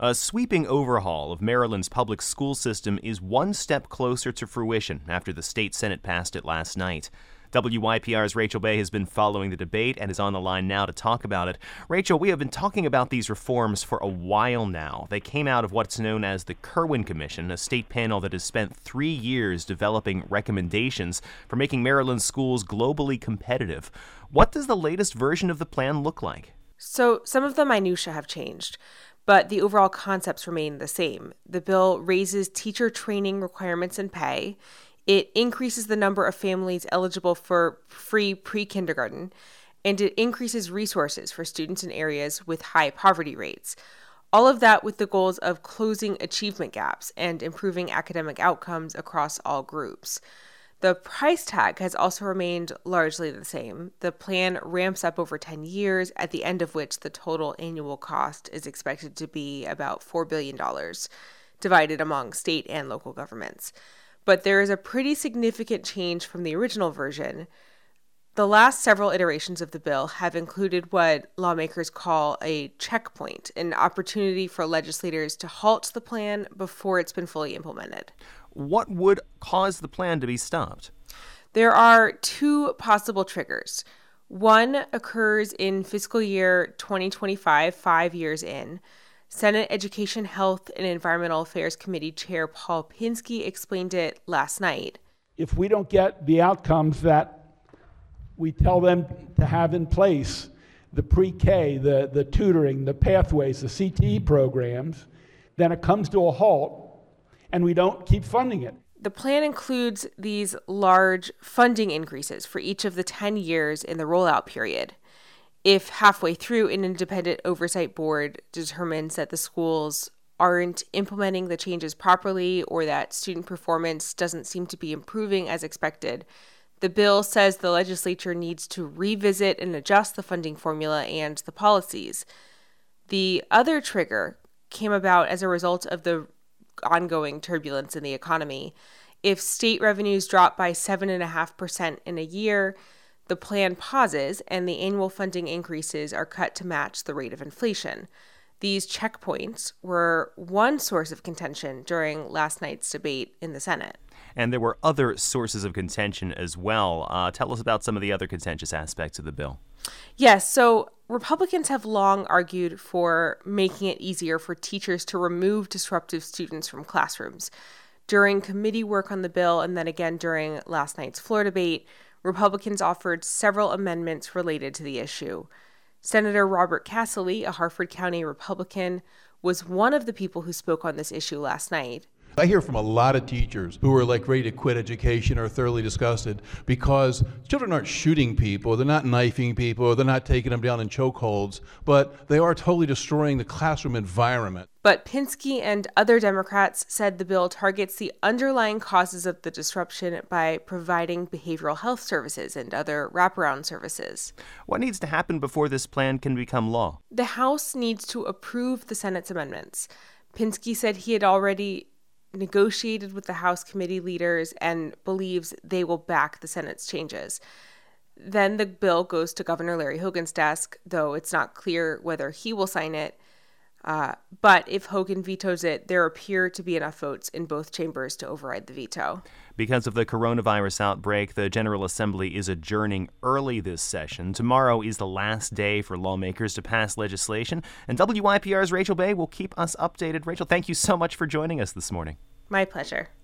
A sweeping overhaul of Maryland's public school system is one step closer to fruition after the state Senate passed it last night. WYPR's Rachel Bay has been following the debate and is on the line now to talk about it. Rachel, we have been talking about these reforms for a while now. They came out of what's known as the Kirwan Commission, a state panel that has spent 3 years developing recommendations for making Maryland's schools globally competitive. What does the latest version of the plan look like? So some of the minutiae have changed, but the overall concepts remain the same. The bill raises teacher training requirements and pay. It increases the number of families eligible for free pre-kindergarten, and it increases resources for students in areas with high poverty rates. All of that with the goals of closing achievement gaps and improving academic outcomes across all groups. The price tag has also remained largely the same. The plan ramps up over 10 years, at the end of which the total annual cost is expected to be about $4 billion, divided among state and local governments. But there is a pretty significant change from the original version. The last several iterations of the bill have included what lawmakers call a checkpoint, an opportunity for legislators to halt the plan before it's been fully implemented. What would cause the plan to be stopped? There are two possible triggers. One occurs in fiscal year 2025, 5 years in. Senate Education, Health, and Environmental Affairs Committee Chair Paul Pinsky explained it last night. If we don't get the outcomes that we tell them to have in place, the pre-K, the tutoring, the pathways, the CTE programs, then it comes to a halt and we don't keep funding it. The plan includes these large funding increases for each of the 10 years in the rollout period. If halfway through an independent oversight board determines that the schools aren't implementing the changes properly or that student performance doesn't seem to be improving as expected, the bill says the legislature needs to revisit and adjust the funding formula and the policies. The other trigger came about as a result of the ongoing turbulence in the economy. If state revenues drop by 7.5% in a year, the plan pauses and the annual funding increases are cut to match the rate of inflation. These checkpoints were one source of contention during last night's debate in the Senate. And there were other sources of contention as well. Tell us about some of the other contentious aspects of the bill. Yes, so Republicans have long argued for making it easier for teachers to remove disruptive students from classrooms. During committee work on the bill and then again during last night's floor debate, Republicans offered several amendments related to the issue. Senator Robert Casserly, a Harford County Republican, was one of the people who spoke on this issue last night. I hear from a lot of teachers who are ready to quit education or thoroughly disgusted because children aren't shooting people, they're not knifing people, they're not taking them down in chokeholds, but they are totally destroying the classroom environment. But Pinsky and other Democrats said the bill targets the underlying causes of the disruption by providing behavioral health services and other wraparound services. What needs to happen before this plan can become law? The House needs to approve the Senate's amendments. Pinsky said he had already negotiated with the House committee leaders and believes they will back the Senate's changes. Then the bill goes to Governor Larry Hogan's desk, though it's not clear whether he will sign it. But if Hogan vetoes it, there appear to be enough votes in both chambers to override the veto. Because of the coronavirus outbreak, the General Assembly is adjourning early this session. Tomorrow is the last day for lawmakers to pass legislation, and WYPR's Rachel Bay will keep us updated. Rachel, thank you so much for joining us this morning. My pleasure.